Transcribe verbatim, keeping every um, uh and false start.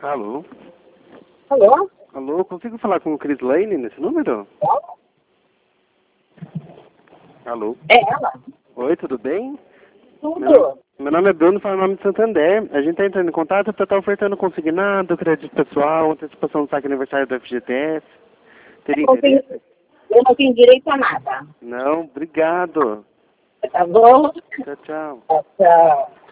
Alô? Alô? Alô, consigo falar com o Chris Lane nesse número? Alô? É ela? Oi, tudo bem? Tudo. Meu, meu nome é Bruno, falo o nome de Santander. A gente está entrando em contato para estar ofertando consignado, crédito pessoal, antecipação do saque aniversário do F G T S. Teria Eu não tenho, interesse? eu não tenho direito a nada. Não, obrigado. Tá bom? Tchau, tchau. Tchau.